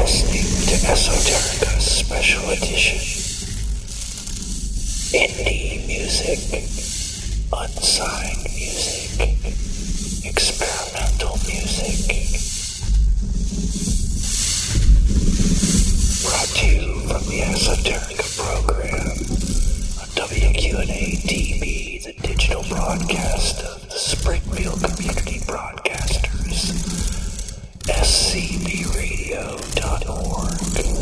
listening to Esoterica Special Edition. Indie music, unsigned music, experimental music. Brought to you from the Esoterica program on WQNA-TV, the digital broadcast of the Springfield Community Broadcasters, scbradio.org.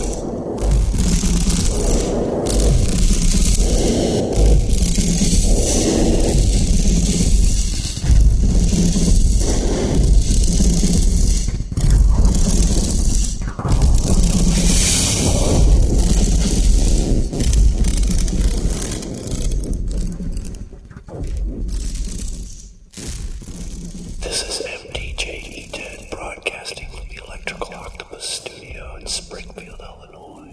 This is MDJ-E10 broadcasting from the Electrical Octopus studio in Springfield, Illinois.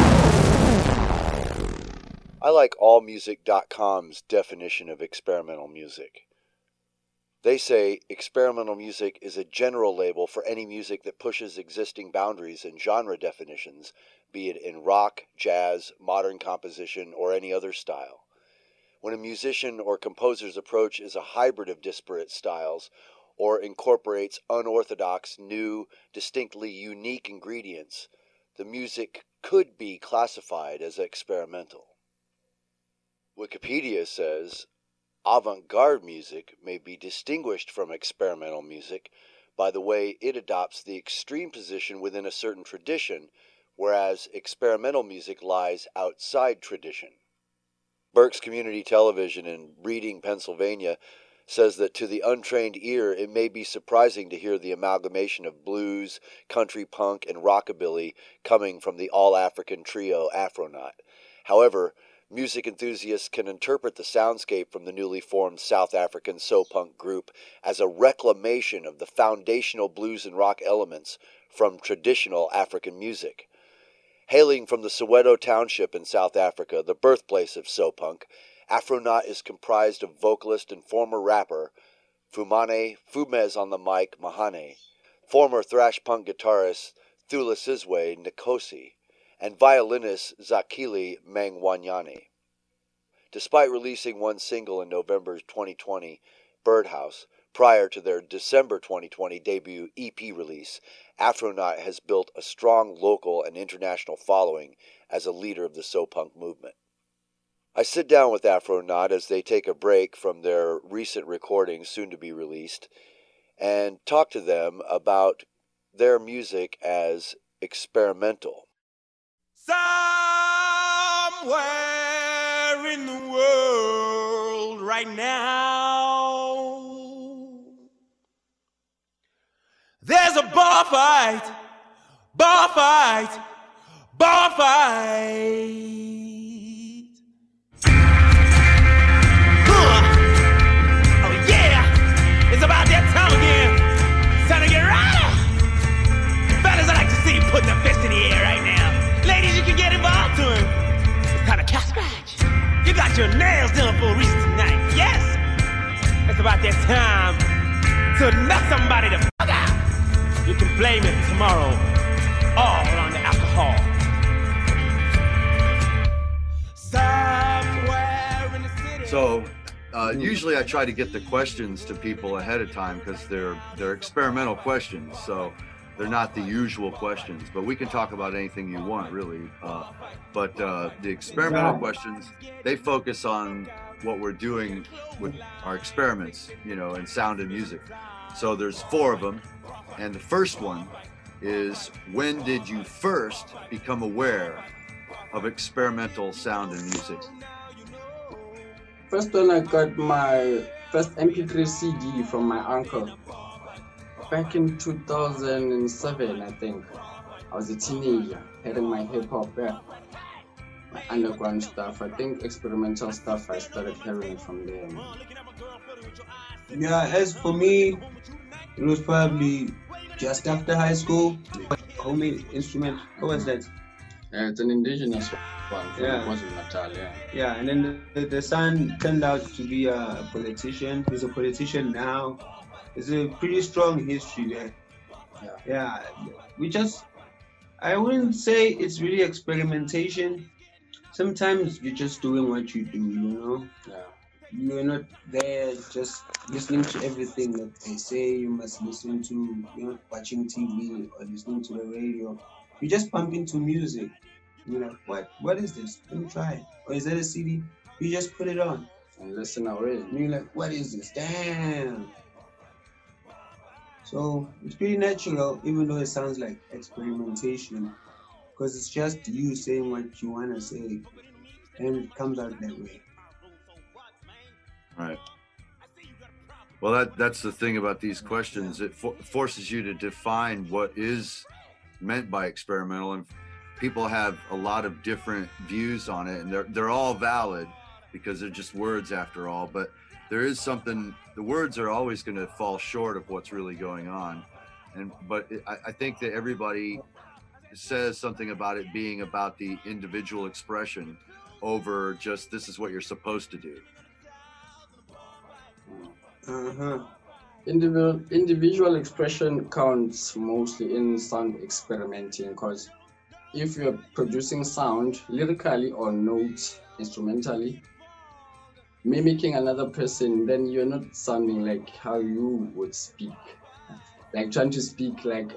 I like AllMusic.com's definition of experimental music. They say experimental music is a general label for any music that pushes existing boundaries and genre definitions, be it in rock, jazz, modern composition, or any other style. When a musician or composer's approach is a hybrid of disparate styles, or incorporates unorthodox, new, distinctly unique ingredients, the music could be classified as experimental. Wikipedia says, avant-garde music may be distinguished from experimental music by the way it adopts the extreme position within a certain tradition, whereas experimental music lies outside tradition. Berks Community Television in Reading, Pennsylvania, says that to the untrained ear it may be surprising to hear the amalgamation of blues, country punk, and rockabilly coming from the all-African trio Afronaut. However, music enthusiasts can interpret the soundscape from the newly formed South African so-punk group as a reclamation of the foundational blues and rock elements from traditional African music. Hailing from the Soweto Township in South Africa, the birthplace of so-punk, Afronaut is comprised of vocalist and former rapper Fumez on the mic Mahane, former thrash punk guitarist Thulasizwe Nkosi, and violinist Zakili Mangwanyane. Despite releasing one single in November 2020, Birdhouse, prior to their December 2020 debut EP release, Afronaut has built a strong local and international following as a leader of the so-punk movement. I sit down with Afronaut as they take a break from their recent recordings, soon to be released, and talk to them about their music as experimental. Somewhere in the world right now, there's a bar fight, bar fight, bar fight. Oh yeah, it's about that time again. It's time to get right. Fellas, I like to see you putting a fist in the air right now. Ladies, you can get involved to him. It's time to catch scratch. You got your nails done for a reason tonight. Yes, it's about that time to knock somebody the fuck out. You can blame it tomorrow all on the alcohol. Somewhere in the city. So, usually I try to get the questions to people ahead of time because they're experimental questions, so they're not the usual questions. But we can talk about anything you want, really. But the experimental questions, they focus on what we're doing with our experiments, in sound and music. So there's 4 of them. And the first one is, when did you first become aware of experimental sound and music? First when I got my first MP3 CD from my uncle, back in 2007, I think. I was a teenager, hearing my hip-hop, my underground stuff. I think experimental stuff, I started hearing it from there. Yeah, as for me, it was probably just after high school. Homemade instrument, what was that? Yeah, it's an indigenous one from Yeah. KwaZulu-Natal, yeah. Yeah, and then the son turned out to be a politician. He's a politician now. It's a pretty strong history there. Yeah. Yeah, we just, I wouldn't say it's really experimentation. Sometimes you're just doing what you do, you know? Yeah. You're not there just listening to everything that they say you must listen to. You're not watching TV or listening to the radio. You just pump into music. You're like, what is this? Let me try it. Or is that a CD? You just put it on. And listen away. And you're like, what is this? Damn. So it's pretty natural, even though it sounds like experimentation, because it's just you saying what you want to say, and it comes out that way. Right. Well, that's the thing about these questions. It forces you to define what is meant by experimental, and people have a lot of different views on it, and they're all valid because they're just words after all. But there is something. The words are always going to fall short of what's really going on, but I think that everybody says something about it being about the individual expression over just this is what you're supposed to do. Individual expression counts mostly in sound experimenting, because if you're producing sound lyrically or notes instrumentally, mimicking another person, then you're not sounding like how you would speak. Like trying to speak like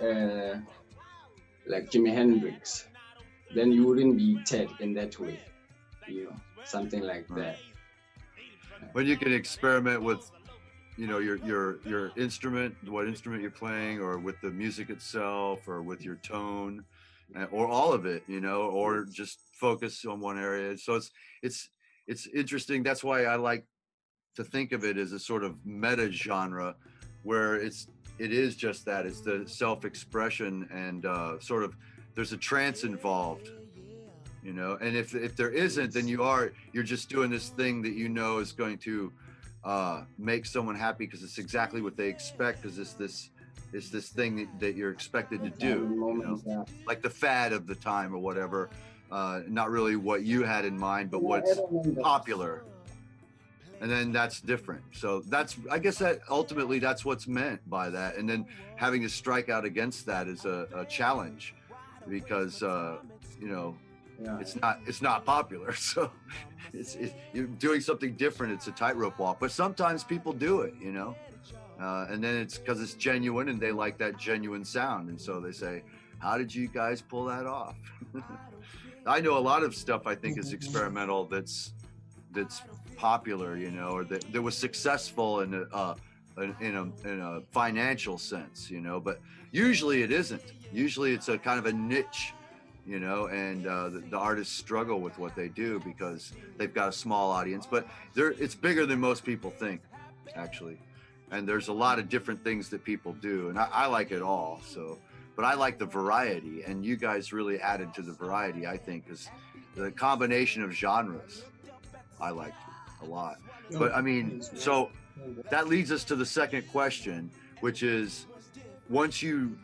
Jimi Hendrix, then you wouldn't be Ted in that way, you know, something like that. When you can experiment with, you know, your instrument, what instrument you're playing, or with the music itself, or with your tone, or all of it, you know, or just focus on one area. So it's interesting. That's why I like to think of it as a sort of meta genre, where it is just that. It's the self-expression, and sort of there's a trance involved, you know. And if there isn't, then you're just doing this thing that you know is going to make someone happy because it's exactly what they expect, because it's this thing that you're expected to do, you know? Like the fad of the time or whatever. Not really what you had in mind, but what's popular. And then that's different. So I guess that ultimately that's what's meant by that. And then having to strike out against that is a challenge, because you know, it's not popular. So you're doing something different. It's a tightrope walk, but sometimes people do it, you know, and then it's because it's genuine and they like that genuine sound. And so they say, how did you guys pull that off? I know a lot of stuff I think is experimental that's popular, you know, or that was successful in a financial sense, you know, but usually it isn't. Usually it's a kind of a niche, you know, and the artists struggle with what they do because they've got a small audience, but it's bigger than most people think, actually. And there's a lot of different things that people do, and I like it all, so. But I like the variety, and you guys really added to the variety, I think, because the combination of genres, I liked a lot. But I mean, so that leads us to the second question, which is, once you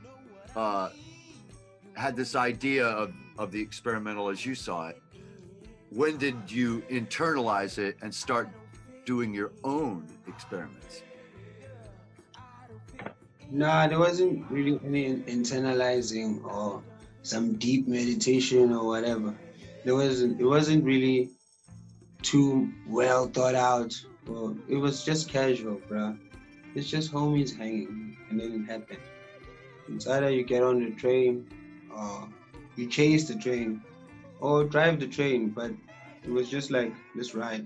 had this idea of the experimental as you saw it, when did you internalize it and start doing your own experiments? No, there wasn't really any internalizing or some deep meditation or whatever. It wasn't really too well thought out. Or it was just casual, bro. It's just homies hanging, and then it happened. It's either you get on the train, or you chase the train, or drive the train. But it was just like this ride.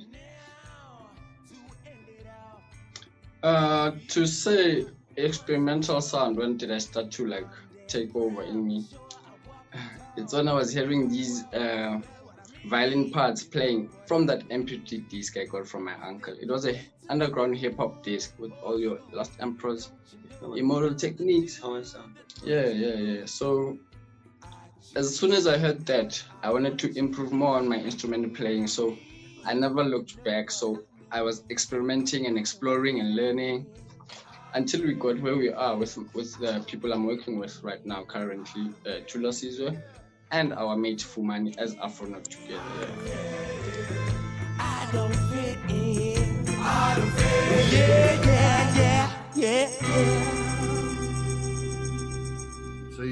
To say experimental sound, when did I start to like take over in me? It's when I was hearing these violin parts playing from that MP3 disc I got from my uncle. It was a underground hip hop disc with all your Lost Emperors, Immortal Techniques. Yeah. So as soon as I heard that, I wanted to improve more on my instrument playing. So I never looked back. So I was experimenting and exploring and learning until we got where we are with the people I'm working with right now currently, Chula Sizwe and our mate Fumani as Afronaut together. I don't fit in. I don't fit in. Yeah. So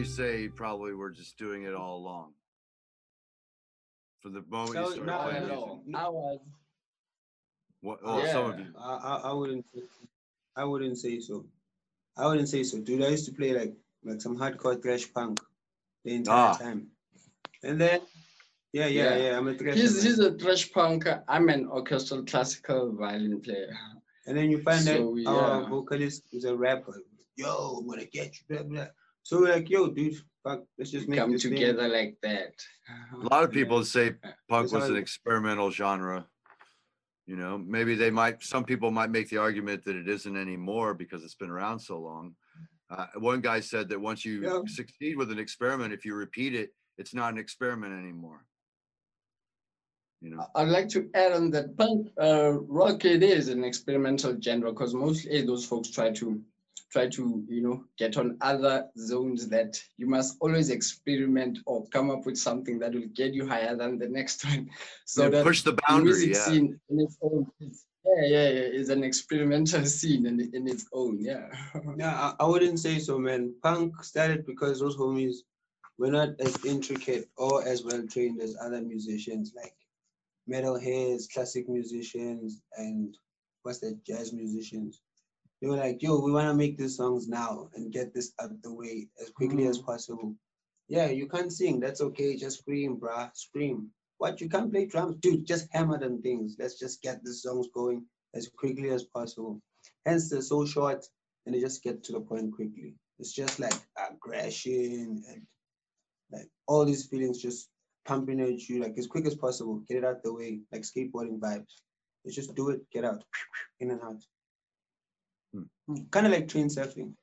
you say probably were just doing it all along? From the moment you started No, playing Not at music? all. I was. What, oh, some of Yeah. you. I wouldn't. I wouldn't say so. I wouldn't say so, dude. I used to play like some hardcore thrash punk the entire time, and then yeah. I'm a thrash. He's a thrash punker. I'm an orchestral classical violin player. And then you find So, that our yeah. vocalist is a rapper. Yo, I'm gonna get you, blah blah. So we're like, yo, dude, fuck, let's just We make come this together like that. A lot of people say punk That's was how an it- experimental genre. You know, maybe some people might make the argument that it isn't anymore because it's been around so long. One guy said that once you succeed with an experiment, if you repeat it, it's not an experiment anymore. You know, I'd like to add on that punk rock, it is an experimental genre because mostly those folks try to get on other zones that you must always experiment or come up with something that will get you higher than the next one. So that push the boundary. music scene in its own, is an experimental scene in its own. Yeah, I wouldn't say so, man. Punk started because those homies were not as intricate or as well trained as other musicians, like metalheads, classic musicians, and jazz musicians. They were like, yo, we want to make these songs now and get this out of the way as quickly as possible. Yeah, you can't sing. That's okay. Just scream, bruh. Scream. What? You can't play drums? Dude, just hammer them things. Let's just get the songs going as quickly as possible. Hence, they're so short and they just get to the point quickly. It's just like aggression and like all these feelings just pumping at you like as quick as possible. Get it out the way, like skateboarding vibes. Let's just do it, get out, in and out. Kind of like train surfing.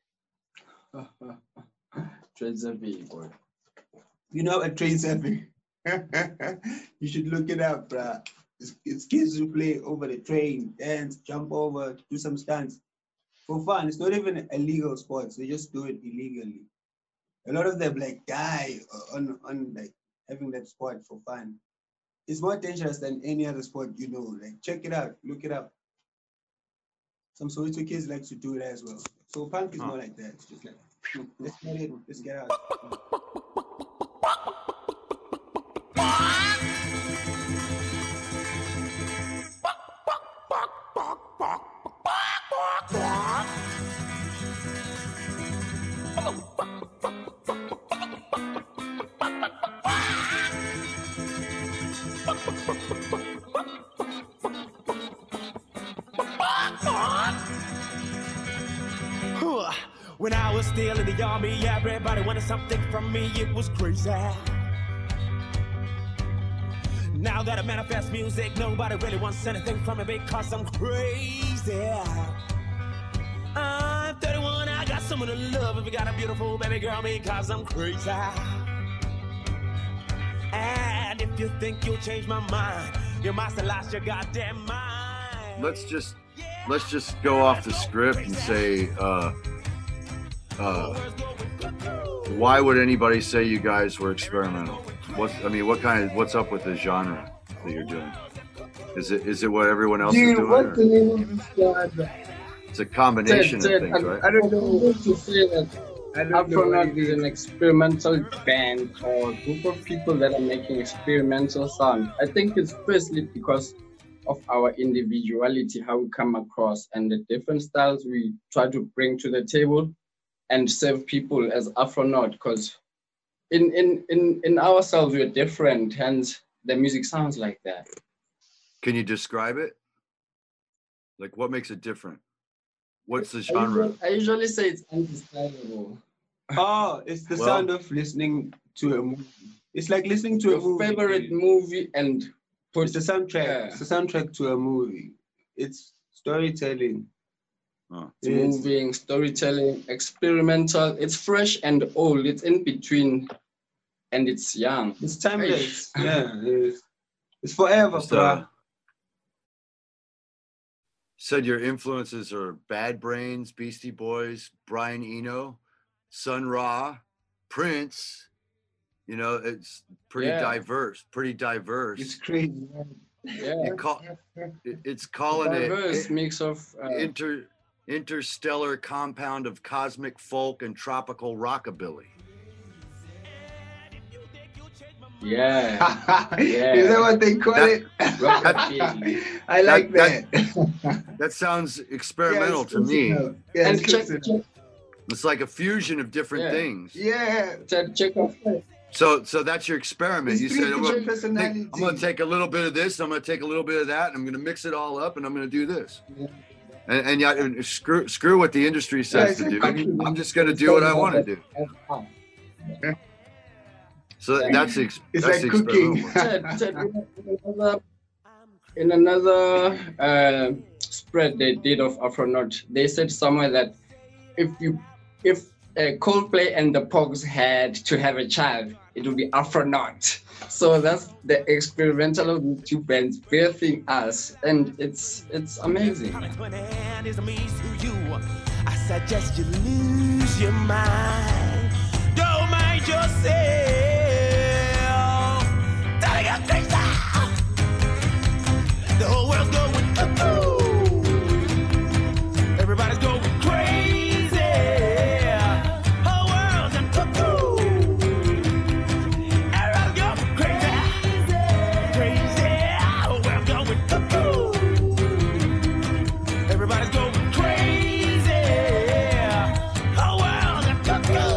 Train surfing, boy. You know what train surfing? You should look it up, bruh. It's kids who play over the train, dance, jump over, do some stunts for fun. It's not even a legal sport. They just do it illegally. A lot of them like die on like having that sport for fun. It's more dangerous than any other sport, you know. Like check it out, look it up. Some Soweto kids like to do it as well. So punk is more like that. It's just like, let's get it, let's get out. When I was still in the army, everybody wanted something from me, it was crazy. Now that I manifest music, nobody really wants anything from me because I'm crazy. I'm 31, I got someone to love. If you got a beautiful baby girl, because I'm crazy. And if you think you'll change my mind, you must have lost your goddamn mind. let's just go off the script and say, why would anybody say you guys were experimental? What's up with the genre that you're doing? Is it what everyone else is doing? What's the name of this genre? It's a combination of things, right? I don't know what to say that Afronaut is an experimental band or group of people that are making experimental sound. I think it's firstly because of our individuality, how we come across, and the different styles we try to bring to the table and serve people as Afronaut, because in ourselves we're different, hence the music sounds like that. Can you describe it? Like, what makes it different? What's the genre? I usually say it's undescribable. Oh, it's the sound of listening to a movie. It's like listening to a movie. Favorite movie and it's the soundtrack. Yeah. It's the soundtrack to a movie. It's storytelling. Oh. It's moving, storytelling, experimental. It's fresh and old. It's in between, and it's young. It's timeless. Yeah, it's forever, bro. Said your influences are Bad Brains, Beastie Boys, Brian Eno, Sun Ra, Prince. You know, it's pretty diverse. It's crazy. Yeah. It's calling it diverse mix of interstellar compound of cosmic folk and tropical rockabilly. Yeah. Is that what they call it? Rockabilly. I like that. That sounds experimental to me. Yeah, And check It's like a fusion of different things. yeah. check off. So that's your experiment. It's You three said, different personalities. I'm going to take a little bit of this, I'm going to take a little bit of that, and I'm going to mix it all up, and I'm going to do this. And screw what the industry says to do. exactly. I'm just going to do what I want to do. So that's It's that's like the cooking. experimental. In another spread they did of Afronaut, they said somewhere that if Coldplay and the Pogues had to have a child, it would be Afronaut. So that's the experimental of the two bands birthing us, and it's amazing. I suggest you lose your mind. Don't mind yourself. Don't get crazy. The whole world's going cuckoo. Everybody's going crazy. Whole world's going cuckoo. Everybody's going crazy. Crazy. Whole world's going cuckoo. Everybody's going crazy. Whole world's going cuckoo.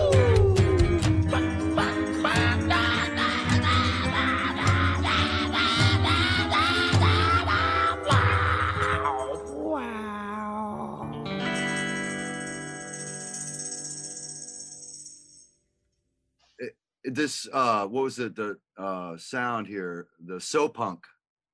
This what was it? The sound here, the so punk.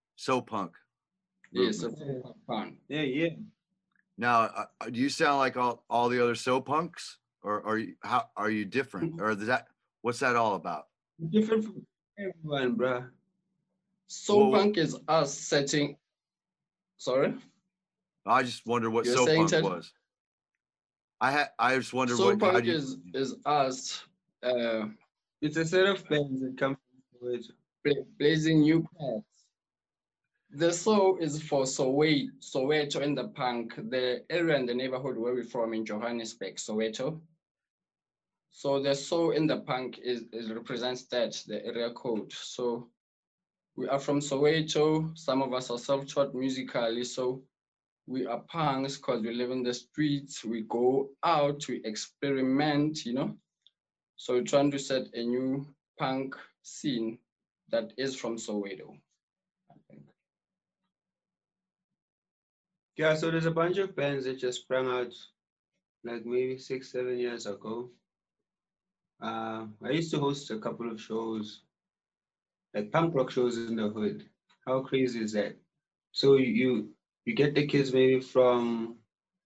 Yes, it's fun. Yeah. Now, do you sound like all the other so punks, or are you different, or what's that all about? Different from everyone, bro. Soul punk is us setting. Sorry. I just wonder what You're so saying punk that- was. I just wondered Soul what. how punk do you- is us It's a set of bands that come from it. blazing new paths. The soul is for Soweto in the punk, the area and the neighborhood where we're from in Johannesburg, Soweto. So the soul in the punk is represents that, the area code. So we are from Soweto. Some of us are self-taught musically, so we are punks because we live in the streets. We go out, we experiment, So we're trying to set a new punk scene that is from Soweto, I think. Yeah, so there's a bunch of bands that just sprung out like maybe 6-7 years ago. I used to host a couple of shows, like punk rock shows in the hood. How crazy is that? So you get the kids maybe from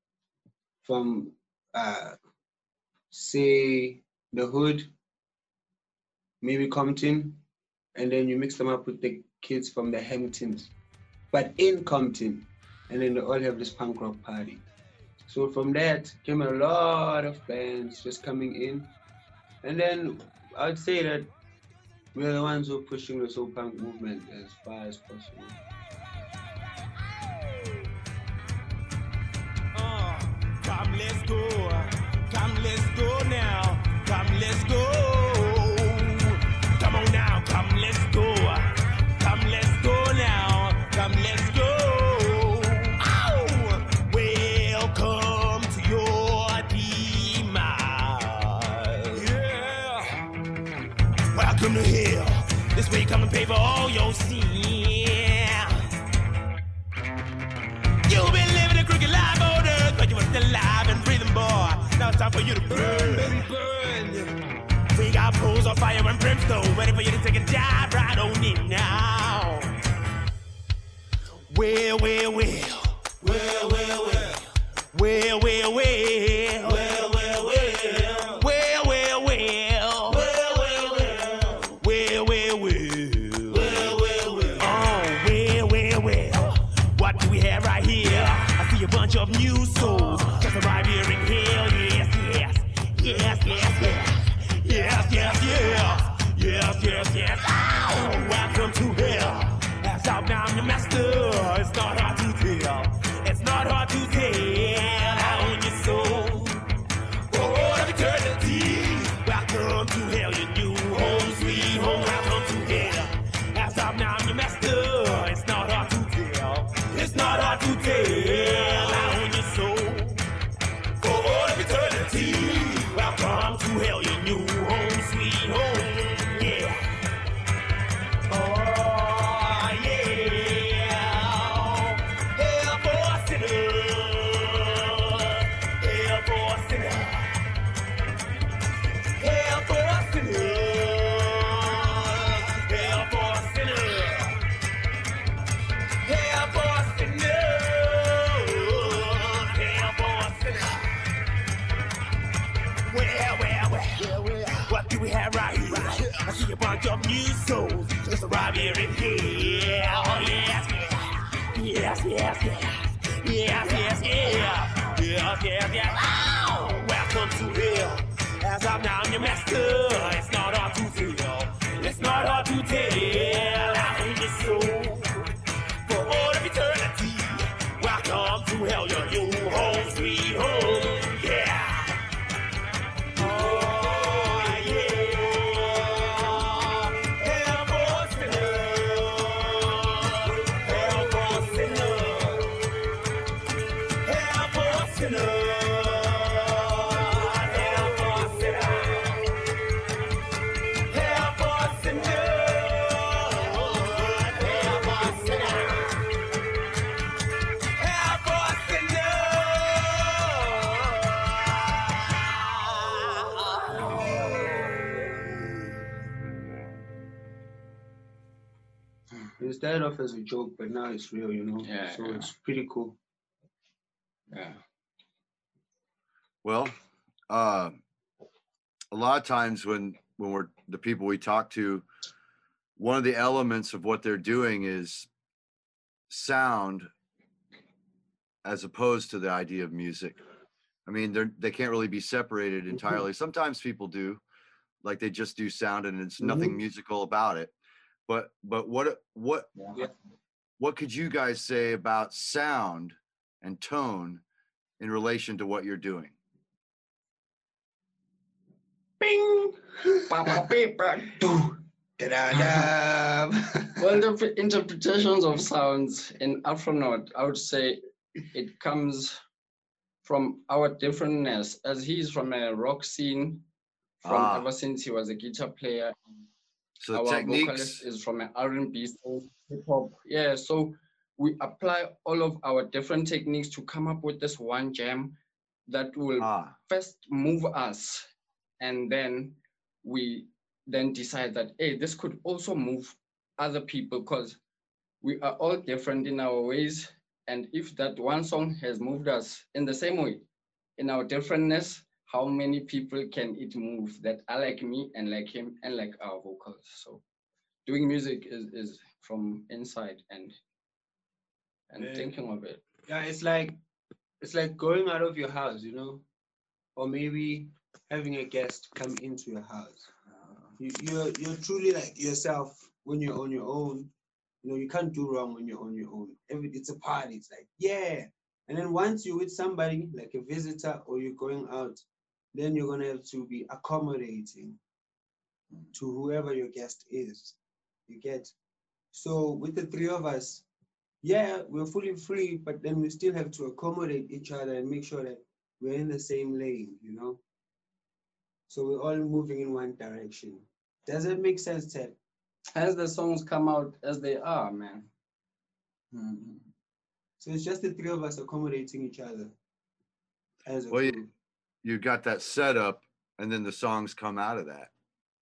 say the hood, maybe Compton, and then you mix them up with the kids from the Hamptons, but in Compton, and then they all have this punk rock party. So from that came a lot of bands just coming in, and then I'd say that we're the ones who are pushing the soul punk movement as far as possible. Come, let's go. Come, let's go now. Come, let's go. Come on now. Come, let's go. Come, let's go now. Come, let's go. Ow! Welcome to your demise. Yeah. Welcome to hell. This way you come and pay for all your sins. You've been living a crooked life on earth, but you were still alive and breathing, boy. Now it's time for you to burn, baby, burn. We got pools of fire and brimstone, ready for you to take a dive right on in now. Well, well, well. Well, well, well. Well, well, well. Well, well, well. Well, well, well. Well, well, well. Well, well, well. Well, well, well. Oh, well, well, well. What do we have right here? I see a bunch of new souls just arrived here in hell. Yes, yes. Yes, yes, yes. Yes, yes, yes. Yes, yes, yes. Oh, welcome to hell. As out now I'm your master. It's not hard to tell. It's not hard to tell. I own your soul. For all of eternity. Welcome to hell, your new home, sweet home. Welcome to hell. tell out in your soul. For all of eternity, welcome to hell, your new home, sweet home. Yeah. Oh, yeah. Hell for sinners. Hell for sinners. Hell for sinners. Hell for sinners. Hell for sinners. Hell for sinners. Well, what do we have right here? I see a bunch of new souls just arrived here in here. Oh, yes, yes, yes, yes, yes, yes, yes, yes, yes, yes. Oh, welcome to hell. As I'm now your master, it's not hard to feel. It's not hard to tell. I hate your soul for all of eternity. Welcome to hell, your new home, sweet home. Yeah. It started off as a joke, but now it's real, you know. Yeah, So yeah. it's pretty cool. Yeah. Well, a lot of times when we're the people we talk to, one of the elements of what they're doing is sound as opposed to the idea of music. I mean, they can't really be separated entirely. Sometimes people do, like they just do sound and it's nothing musical about it. But what could you guys say about sound and tone in relation to what you're doing? Bing! Boom! Da-da-da! Well, the interpretations of sounds in Afronaut, I would say it comes from our differentness, as he's from a rock scene ever since he was a guitar player. So Our techniques vocalist is from an R&B, so hip hop. Yeah, so we apply all of our different techniques to come up with this one jam that will first move us, and then we then decide that, hey, this could also move other people because we are all different in our ways. And if that one song has moved us in the same way, in our differentness, how many people can it move that are like me and like him and like our vocals? So doing music is from inside and thinking of it. Yeah, it's like going out of your house, you know, or maybe having a guest come into your house. You're truly like yourself when you're on your own. You know, you can't do wrong when you're on your own. It's a party. It's like, yeah. And then once you're with somebody, like a visitor, or you're going out, then you're gonna have to be accommodating to whoever your guest is. You get? So with the three of us, yeah, we're fully free, but then we still have to accommodate each other and make sure that we're in the same lane, you know? So we're all moving in one direction. Does it make sense, Ted? As the songs come out as they are, man. So it's just the three of us accommodating each other as a Well, crew. you got that setup, and then the songs come out of that.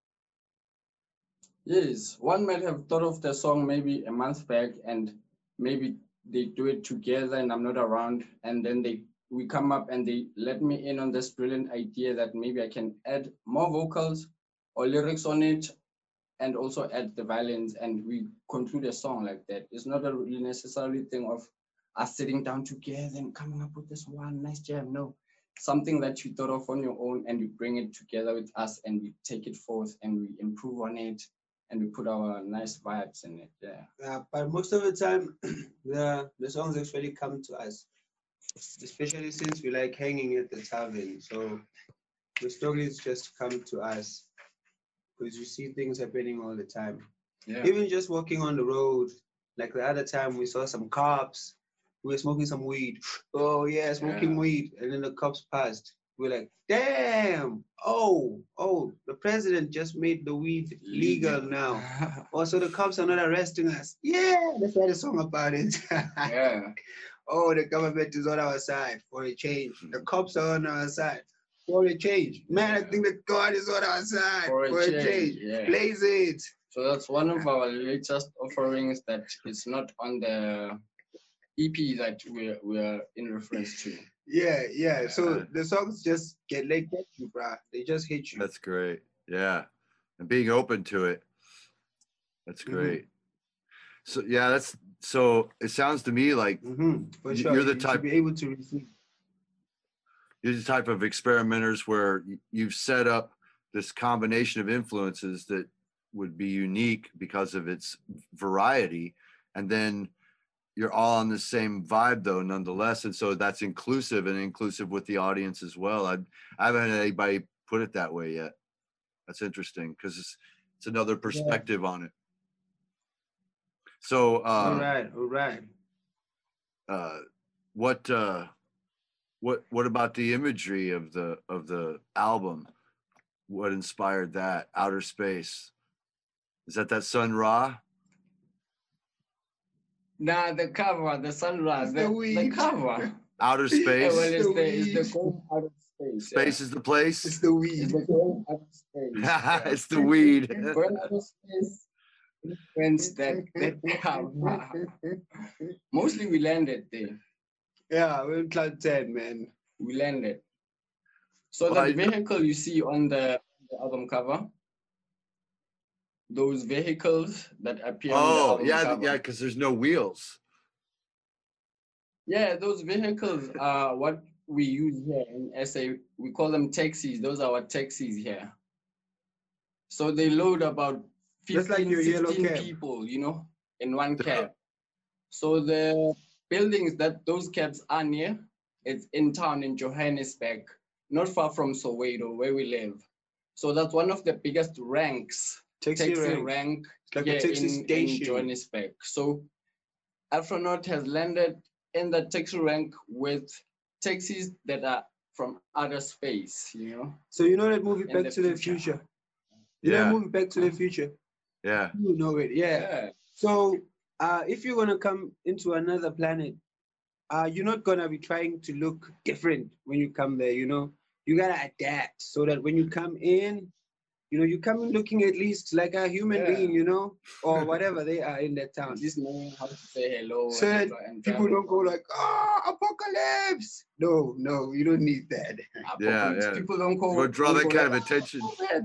Yes, one might have thought of the song maybe a month back, and maybe they do it together and I'm not around, and then we come up and they let me in on this brilliant idea that maybe I can add more vocals or lyrics on it and also add the violins, and we conclude a song like that. It's not a really necessarily thing of us sitting down together and coming up with this one nice jam. No, something that you thought of on your own and you bring it together with us and we take it forth and we improve on it and we put our nice vibes in it. Yeah, but most of the time, the songs actually come to us, especially since we like hanging at the tavern. So the stories just come to us because you see things happening all the time. Yeah. Even just walking on the road, like the other time we saw some cops We were smoking some weed. Oh yeah, smoking Yeah. weed. And then the cops passed. We're like, damn. Oh, the president just made the weed legal now. Also, the cops are not arresting us. Yeah, let's write a song about it. Yeah. Oh, the government is on our side for a change. The cops are on our side for a change. Man, I Yeah. think that God is on our side For a change, yeah. Blaze it. So that's one of our latest offerings that is not on the EP that we're in reference to. Yeah. So the songs just get you, bruh. They just hit you. That's great. Yeah. And being open to it. That's great. So yeah, so it sounds to me like For sure. you're the You type should be able to receive. You're the type of experimenters where you've set up this combination of influences that would be unique because of its variety, and then you're all on the same vibe though nonetheless, and so that's inclusive with the audience as well. I haven't had anybody put it that way yet. That's interesting because it's another perspective on it. So all right. What about the imagery of the album? What inspired that? Outer Space. Is that Sun Ra? Nah, the cover, the Sun Ra, the cover. Outer Space. Well, it's the going out of space. Space is the place. It's the weed. It's the going out of space. It's the weed. Going out of space. Friends that cover. Mostly we landed there. Yeah, we're in Cloud 10, man. We landed. So the vehicle you see on the album cover, those vehicles that appear on the album cover. Yeah, because there's no wheels. Yeah, those vehicles are what we use here in SA. We call them taxis. Those are our taxis here. So they load about 15, 16 people, in one cab. So the buildings that those cabs are near, it's in town in Johannesburg, not far from Soweto, where we live. So that's one of the biggest ranks, taxi rank like a taxi station in Johannesburg. So Afronaut has landed in the taxi rank with taxis that are from outer space, So you know that movie Back to the Future? You know that movie Back to the Future? Yeah. You know it, yeah. So if you're gonna come into another planet, you're not gonna be trying to look different when you come there, You gotta adapt so that when you come in, you come in looking at least like a human being, or whatever they are in that town. Just knowing how to say hello. So that people don't go like, apocalypse. No, you don't need that. Yeah. People don't go. Go draw that kind of attention.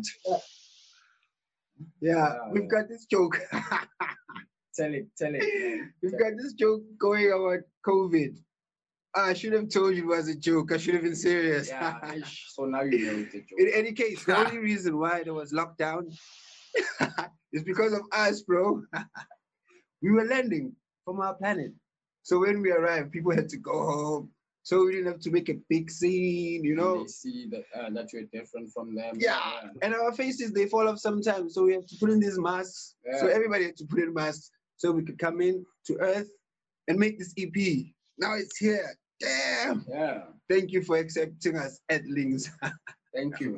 Yeah, we've got this joke. Tell it. We've got this joke going about COVID. I should have told you it was a joke. I should have been serious. Yeah, so now you know it's a joke. In any case, the only reason why there was lockdown is because of us, bro. We were landing from our planet. So when we arrived, people had to go home. So we didn't have to make a big scene, They see that we're different from them. Yeah. And our faces, they fall off sometimes. So we have to put in these masks. Yeah. So everybody had to put in masks so we could come in to Earth and make this EP. Now it's here. Damn. Yeah. Thank you for accepting us, Edlings. Thank you.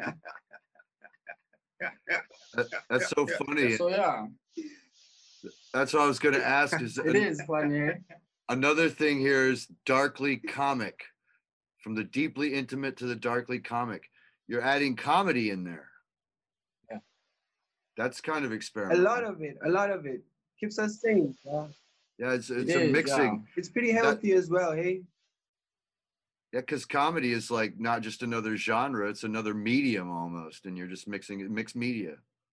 That's so funny. So yeah. That's what I was going to ask. It is funny. Another thing here is darkly comic. From the deeply intimate to the darkly comic. You're adding comedy in there. Yeah. That's kind of experimental. A lot of it. Keeps us sane. Yeah, it's a mixing. Yeah. It's pretty healthy as well, hey? Yeah, because comedy is like not just another genre, it's another medium almost, and you're just mixed media.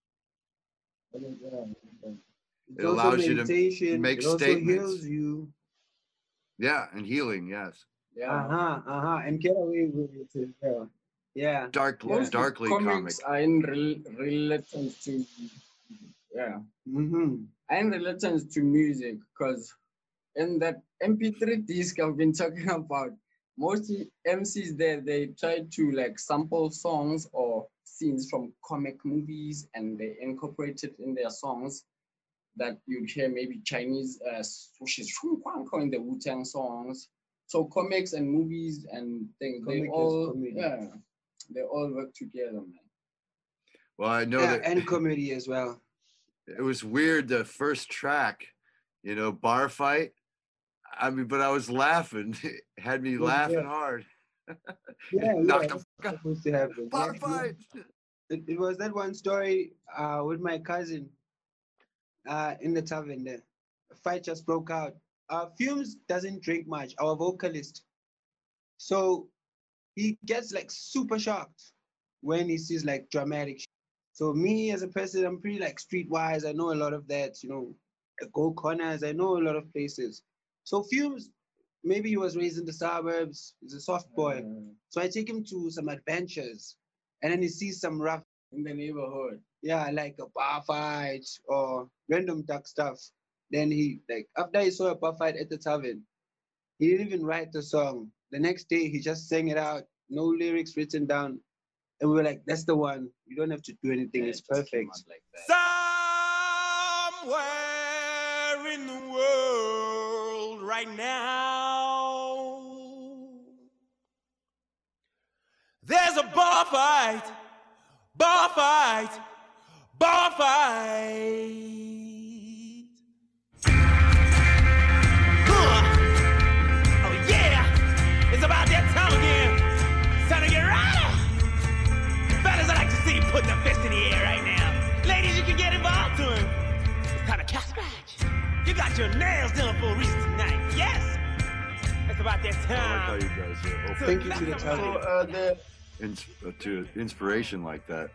It allows you to make statements. Also heals you. Yeah, and healing, yes. Yeah. And get away with it as well. Yeah. Darkly comics comic. Are in relation to, in relation to music, because in that MP3 disc I've been talking about, most MCs there, they try to like sample songs or scenes from comic movies and they incorporate it in their songs. that you'd hear maybe Chinese swoosh in the Wu-Tang songs. So comics and movies and things, they all work together, man. Well, I know that, and comedy as well. It was weird, the first track, bar fight. I mean, but I was laughing. It had me laughing hard. Knock the fuck supposed to happen. Bar fight. It was that one story with my cousin in the tavern there. A fight just broke out. Fumes doesn't drink much, our vocalist. So he gets like super shocked when he sees like dramatic shit. So me as a person, I'm pretty like streetwise. I know a lot of that, go corners. I know a lot of places. So Fumes, maybe he was raised in the suburbs. He's a soft boy. So I take him to some adventures. And then he sees some rough in the neighborhood. Yeah, like a bar fight or random duck stuff. Then he, like, after he saw a bar fight at the tavern, he didn't even write the song. The next day, he just sang it out. No lyrics written down. And we were like, that's the one. You don't have to do anything. It's perfect. Like somewhere in the world right now, there's a bar fight, bar fight, bar fight. Oh yeah, it's about that time again. It's time to get right. Fellas, I like to see you put the fist in the air right now. Ladies, you can get involved to him. It's time to cat scratch. You got your nails done for a reason tonight. Yes. It's about that time. I like how you guys are Thank you to the tavern. to inspiration like that.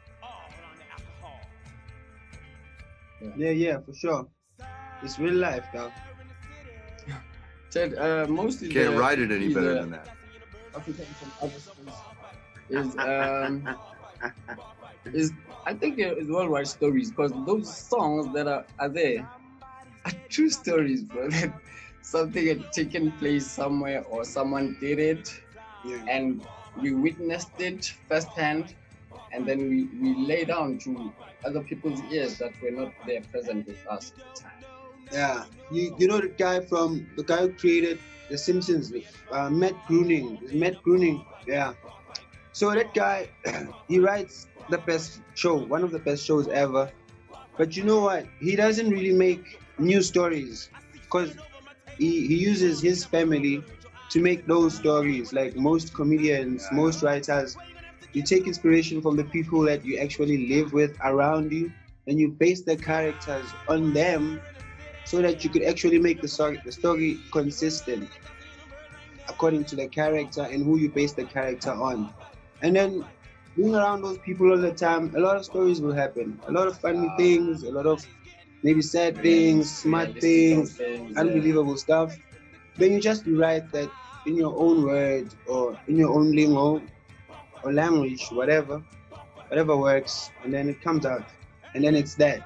Yeah, for sure. It's real life, though. Ted, mostly Can't write it any better than that. African from other schools is I think it's worldwide stories, because those songs that are there are true stories, bro. That something had taken place somewhere or someone did it, and we witnessed it firsthand, and then we lay down to other people's ears that were not there present with us at the time. Yeah, you know the guy who created The Simpsons, Matt Groening. Matt Groening, yeah. So that guy, he writes one of the best shows ever. But you know what? He doesn't really make new stories, because he uses his family to make those stories. Like most comedians, most writers, you take inspiration from the people that you actually live with around you, and you base the characters on them, so that you could actually make the story consistent according to the character and who you base the character on. And then being around those people all the time, a lot of stories will happen. A lot of funny things, a lot of maybe sad things, smart things, unbelievable stuff. Then you just write that in your own words or in your own lingo or language, whatever works, and then it comes out. And then it's that.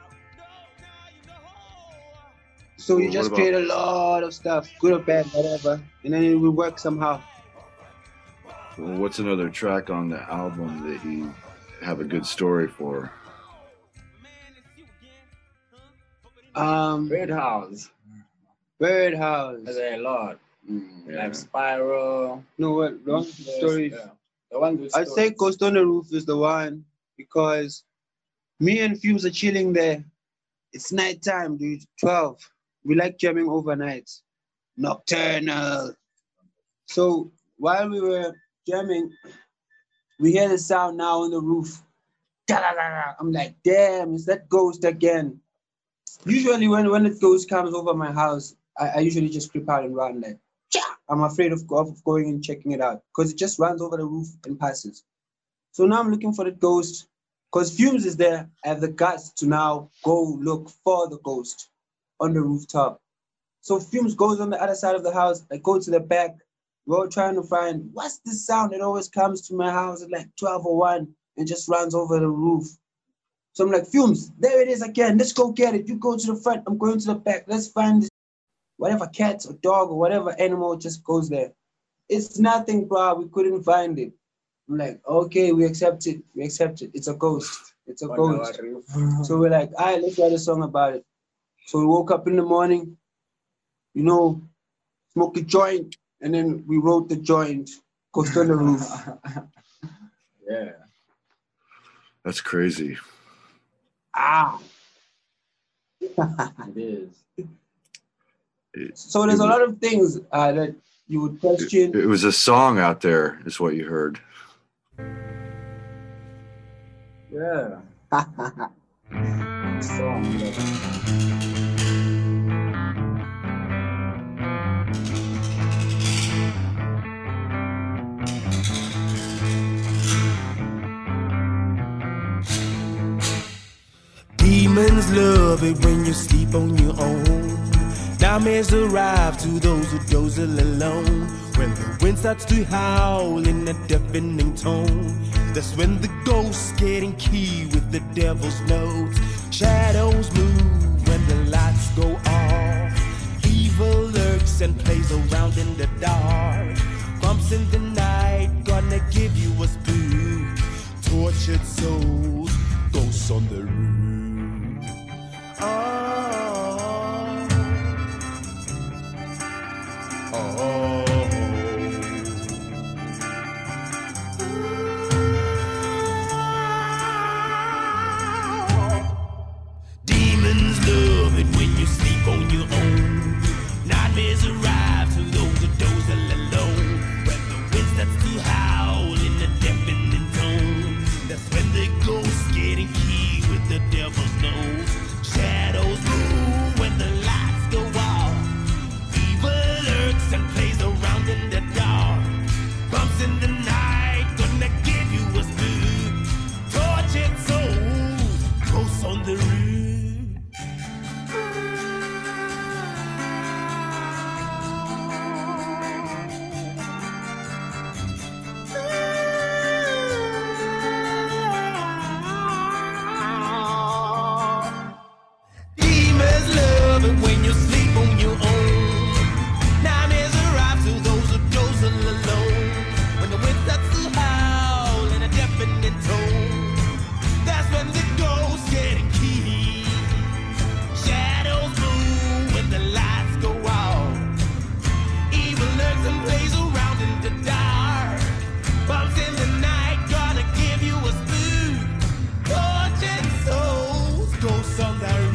So you just create a lot of stuff, good or bad, whatever, and then it will work somehow. Well, what's another track on the album that you have a good story for? Birdhouse. There's a lot. Like Spiral. No, what? The one with the stories. Yeah. The one with I'd say Ghost on the Roof is the one, because me and Fumes are chilling there. It's nighttime, dude. 12. We like jamming overnight. Nocturnal. So while we were jamming, we hear the sound now on the roof. I'm like, damn, is that Ghost again? Usually when the Ghost comes over my house, I usually just creep out and run like, I'm afraid of going and checking it out, because it just runs over the roof and passes. So now I'm looking for the Ghost, because Fumes is there. I have the guts to now go look for the Ghost on the rooftop. So Fumes goes on the other side of the house. I go to the back. We're all trying to find, what's this sound that always comes to my house at like 12:01 and just runs over the roof? So I'm like, Fumes, there it is again. Let's go get it. You go to the front. I'm going to the back. Let's find this. Whatever cat or dog or whatever animal just goes there. It's nothing, bro. We couldn't find it. I'm like, okay, we accept it. It's a ghost. It's a ghost. So we're like, all right, let's write a song about it. So we woke up in the morning, you know, smoked a joint, and then we wrote the joint, Ghost on the Roof. Yeah. That's crazy. It is. So there's a lot of things that you would question. It was a song out there, is what you heard. Yeah. Song. Demons love it when you sleep on your own. Nightmares arrive to those who doze alone. When the wind starts to howl in a deafening tone, that's when the ghosts get in key with the devil's notes. Shadows move when the lights go off. Evil lurks and plays around in the dark. Bumps in the night, gonna give you a spook. Tortured souls, ghosts on the roof. Demons love it when you sleep on your own. Nightmares arrive to those who doze all alone. When the wind starts to howl in a deafening tone, that's when the ghosts get in key with the devil's nose. Shadows move when the lights go off. Evil lurks and plays around in the dark. Bumps in the night, gonna give you a spook. Tortured souls, ghosts on the roof. Demons love it when you sleep on your own. Nightmares arrive to those who doze all alone. When the wind starts to howl in a deafening tone, that's when the ghosts get in key. Shadows move when the lights go out. Evil lurks and plays around in the dark. Bumps in the night, gonna give you a spook. Tortured souls, ghosts on the roof.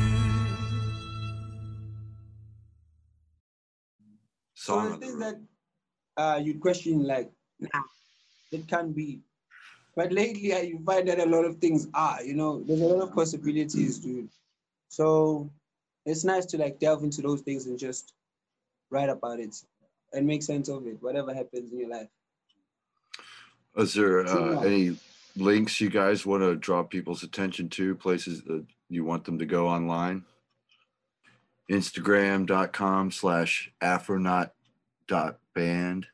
So Song the of the things Roof. that you'd question, like, nah, it can't be. But lately, you find that a lot of things are, you know, there's a lot of possibilities, dude. So it's nice to like delve into those things and just write about it and make sense of it, whatever happens in your life. Is there True. any links you guys want to draw people's attention to, places that you want them to go online? Instagram.com/afronaut.band,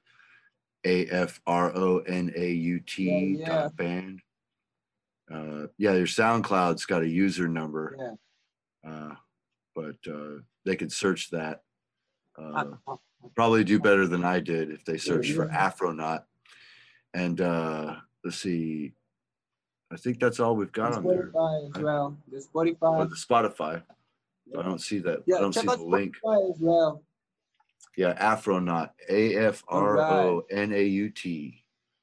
AFRONAUT Yeah. .band. Yeah, your SoundCloud's got a user number, Yeah. but they could search that. Probably do better than I did if they searched for Afronaut. And let's see, I think that's all we've got on there. Spotify as well. The Spotify. Or the Spotify. I don't see that. Yeah, I don't check see out the link. Spotify as well. Yeah, Afronaut, AFRONAUT.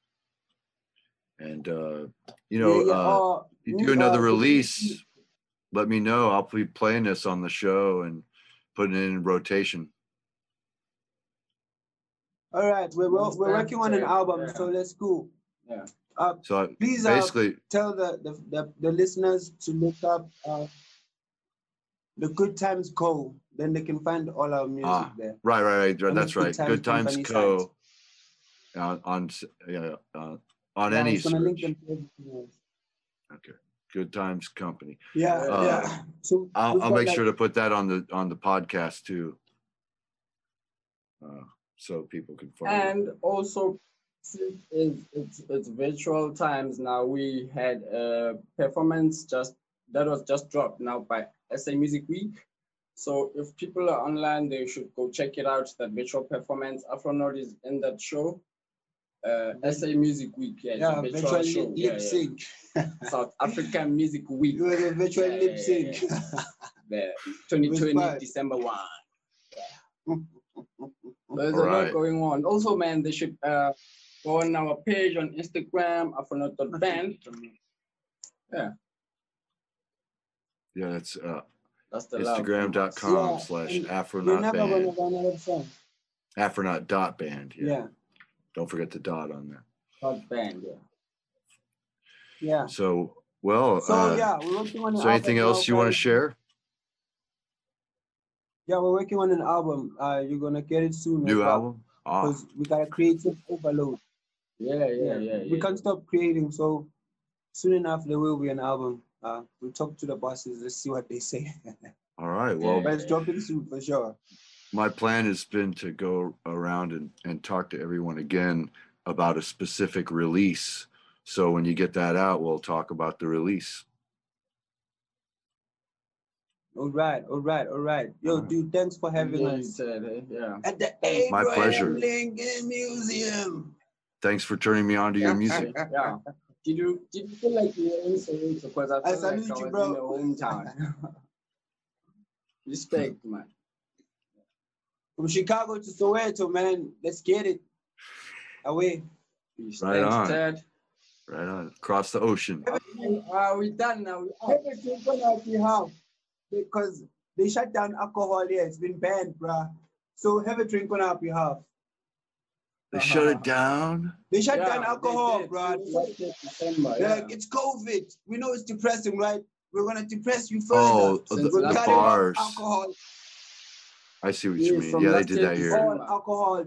And you know, you do another release, let me know. I'll be playing this on the show and putting it in rotation. All right, we're working on an album, Yeah. so let's go. Yeah. So Please basically, tell the listeners to look up the Good Times Co. Then they can find all our music there. right. On That's the right. Good Times Company Co. site. on Yeah, any it's gonna link search. them to everything else. Okay. Good Times Company. Yeah. So I'll make sure to put that on the podcast too, so people can find it. And also, since it's virtual times now, we had a performance that was just dropped now by SA Music Week. So if people are online, they should go check it out. That virtual performance, Afronaut is in that show. SA Music Week, it's a virtual show. lip sync. South African Music Week. It was a virtual lip sync. there. 2020 Respect. December 1. Yeah. There's a Alright. lot going on. Also, man, they should go on our page on Instagram, afronaut.band. Yeah, Yeah, that's that's the love. Instagram.com/Afronaut We're never Band. gonna run out of songs. Afronaut.band. Yeah. Yeah. Don't forget the dot on there. Dot band, yeah. Yeah. So, well, So yeah, we're working on an is there anything album else now, you want to guys. share? Yeah, we're working on an album. You're gonna get it soon. New album? Ah, Because we got a creative overload. Yeah. We can't stop creating, so soon enough there will be an album. We'll talk to the bosses. Let's see what they say. all right. Well, But it's dropping soon for sure. my plan has been to go around and talk to everyone again about a specific release. So when you get that out, we'll talk about the release. All right. Yo, dude, thanks for having Yeah, us yeah. at the My Abraham pleasure. Lincoln Museum. Thanks for turning me on to your music. Yeah. Did you feel like you were in Soweto? Because I felt like I salute was you, in bro. the hometown. Respect, man. From Chicago to Soweto, man. Let's get it. Away. Peace. Right Thanks, on. Ted. Right on. Across the ocean. We done now. Everything gonna be half because they shut down alcohol here. It's been banned, bruh. So have a drink on our behalf. They shut it down. They shut Yeah, down alcohol, they did. bruh. December, They're yeah. like, it's COVID. We know it's depressing, right? We're gonna depress you further. Oh, Since We're the last cutting off bars. alcohol. I see what Yeah, you mean. from Yeah, they last did year that to here. December. All alcohol.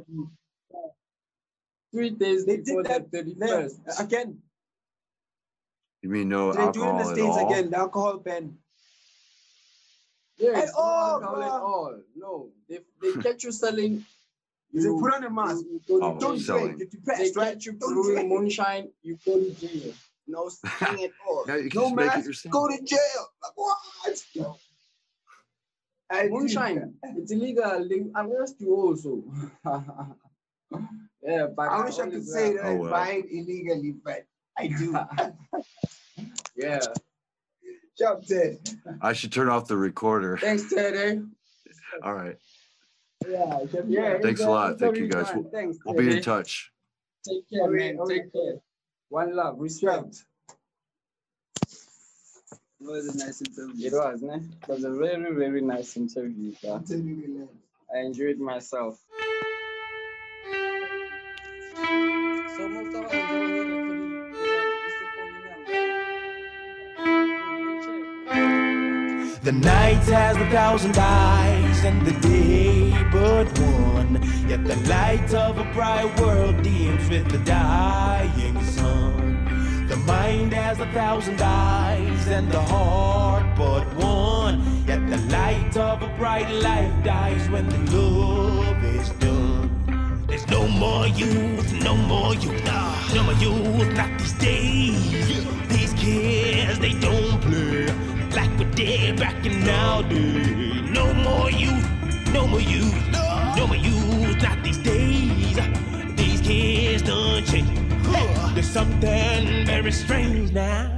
3 days They before did that the 31st. again. You mean no They're doing alcohol the at States all? again. The alcohol ban. Yeah, At it's all, not alcohol at bruh. all. No, they catch you selling. They put on a mask. you go to Oh, Don't jail. selling. drink. You're They depressed, right? catch you Don't brewing drink. moonshine. You go to jail. No sting at all. Yeah, you can No just make it mask. yourself. Go to jail. Like what? Moonshine. It's illegal. They arrest you also. Yeah, but I wish I could say that Oh, I well. buy it illegally, but I do. Yeah. Job Ted. I should turn off the recorder. Thanks, Teddy. All right. Yeah. Thanks a lot. Thank you, guys. Thanks. We'll be in Teddy. touch. Take care, man. Take care. One love. Respect. It was a nice interview. It was, ne? It was a very, very nice interview. Yeah. I'm telling you, man. I enjoyed myself. So most of The night has 1,000 eyes and the day but one. Yet the light of a bright world dims with the dying sun. The mind has 1,000 eyes and the heart but one. Yet the light of a bright life dies when the love is done. There's no more youth, no more youth, no more youth, not these days. These kids, they don't play like we did back in our day. No more youth, no more youth, no more youth, not these days. These kids done changed. There's something very strange now.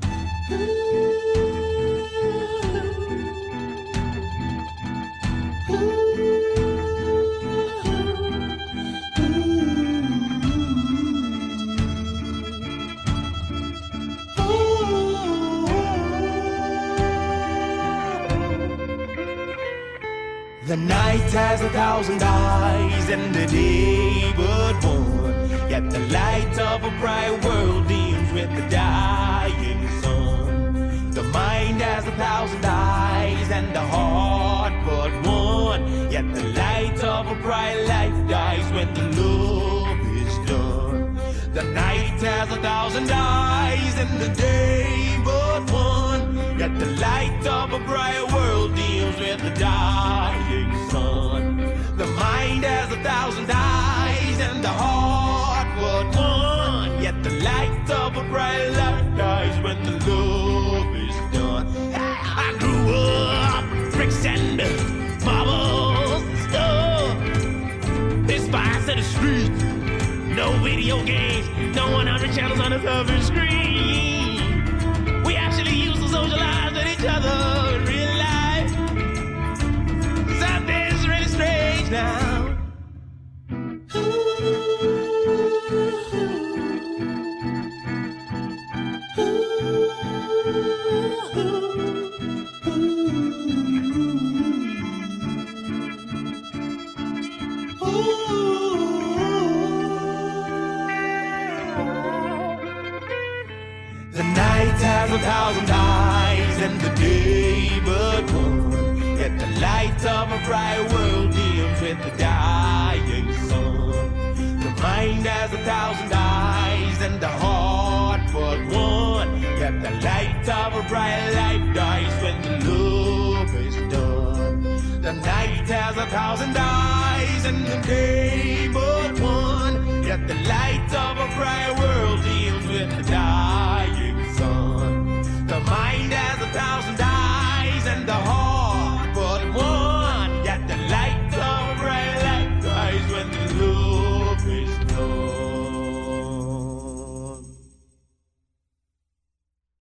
The night has 1,000 eyes and the day but one. Yet the light of a bright world dims with the dying sun. The mind has 1,000 eyes and the heart but one. Yet the light of a bright life dies when the love is done. The night has 1,000 eyes and the day but one. Yet the light of a bright world deals with the dying sun. The mind has 1,000 eyes and the heart but one. Yet the light of a bright light dies when the love is done. I grew up bricks and marbles and stuff. This spice of the street. No video games, no 100 channels on the television screen. We actually used to socialize with each other in real life. has 1,000 eyes and the day but one. Yet the light of a bright world dims with the dying sun. The mind has 1,000 eyes and the heart but one. Yet the light of a bright life dies when the love is done. The night has 1,000 eyes and the day but one. Yet the light of a bright world